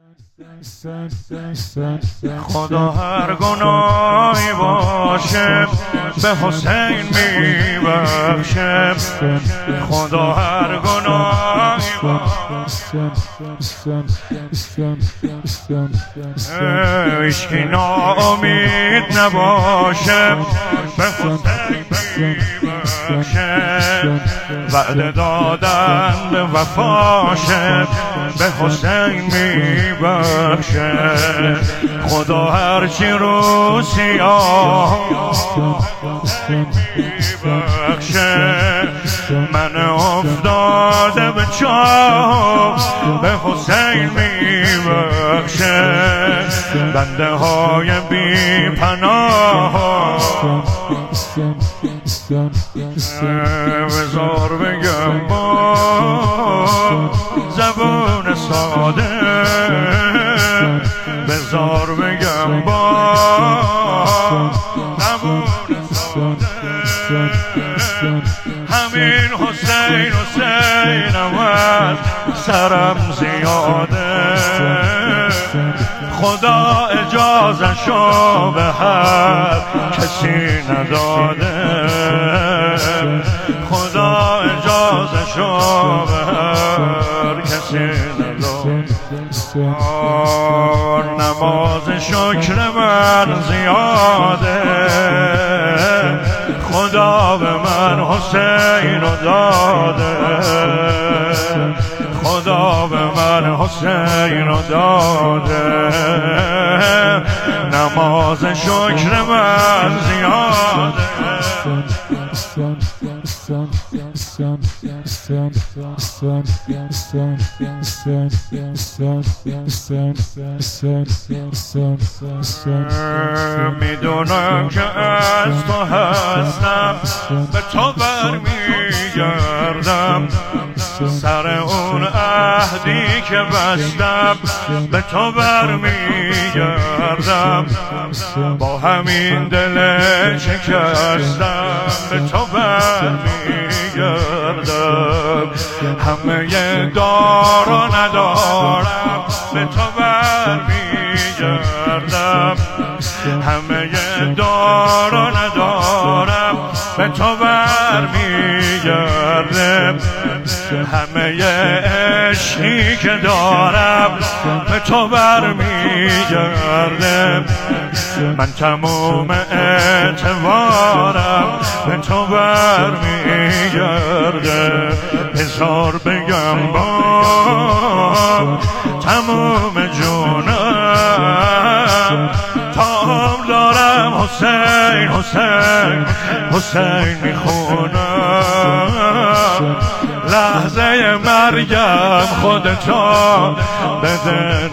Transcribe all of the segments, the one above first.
خدا هر گناهی باشه به حسین میبخشه، خدا هر گناهی باشه هیچکی ناامید نباشه به حسین میبخشه، وعده دادن به وفاشه به حسین میبخشه، خدا هرچی رو سیاه میبخشه، من افتاده به چاه به حسین میبخشه، بنده های بی پناه بذار بگم با زبون ساده، بذار بگم با زبون ساده، همین حسین حسینم از سرم زیاده، خدا اجازه‌شو به هر کسی نداده، خدا اجازه‌شو به هر کسی نداده، نماز شکر من زیاده، خدا به من حسین رو داده، خدا به من حسین رو داده، نماز شکر من زیاده، میدونم که از تو هستم به تو برمیگردم، سر اون عهدی که بستم به تو برمیگردم، با همین دل شکستم به تو برمیگردم، همه دار و ندارم به تو برمیگردم، همه دار و ندارم به تو برمیگردم، همه عشقی که دارم به تو برمیگردم، من تموم اعتبارم به تو برمیگردم، هزار بگم با تموم جونم، تام دارم حسین حسین حسین میخونم، لحظه مرگم خودتا بده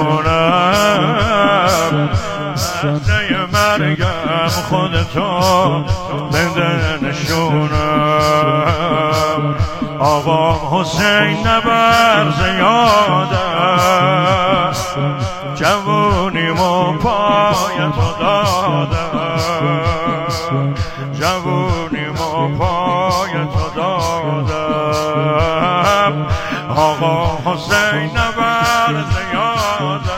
نشونم، لحظه مرگم خودتا بده نشونم، آقا حسین نبر زیاده، جوونیمو پای تو دادم، جوونیمو پای تو دادم، آقا حسین نبر زیاده،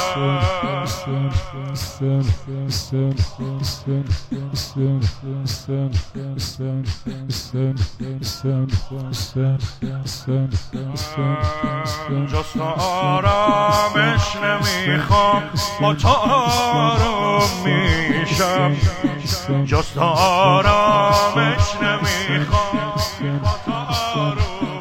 جز تو آرامش نمیخوام با تو آروم میشم، جز تو آرامش نمیخوام با تو آروم،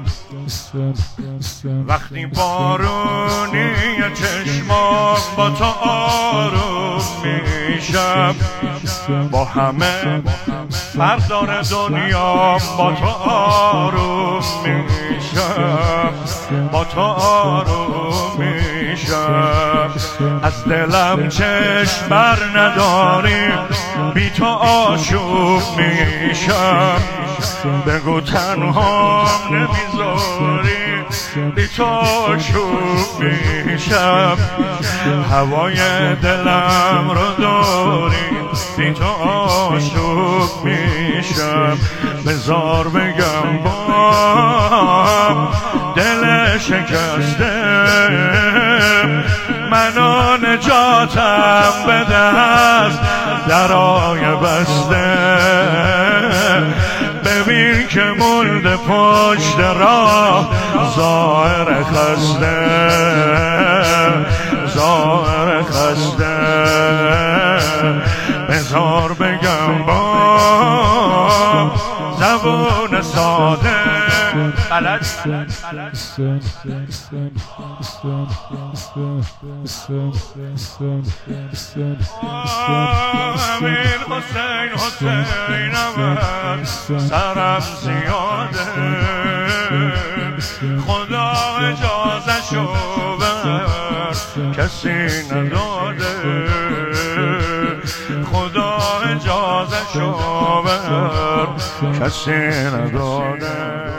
وقتی بارونی چشمام با تو آروم میشم، با همه بردار دنیا با تو آروم میشم، با تو آروم میشم، از دلم چشم بر نداری بی تو آشوب میشم، بگو تنها نمیذاری بی تو آشوب میشم، هوای دلم رو داری بی تو آشوب میشم، بذار بگم با دل شکسته منو نجاتم بده از درای بسته ببین که مونده پشت راه ظاهر خسته ظاهر خسته بذار بگم با زبون ساده بلد امین حسین حسینم سرم زیاده خدا اجازه شو بر کسی نداده خدا اجازه شو بر کسی نداده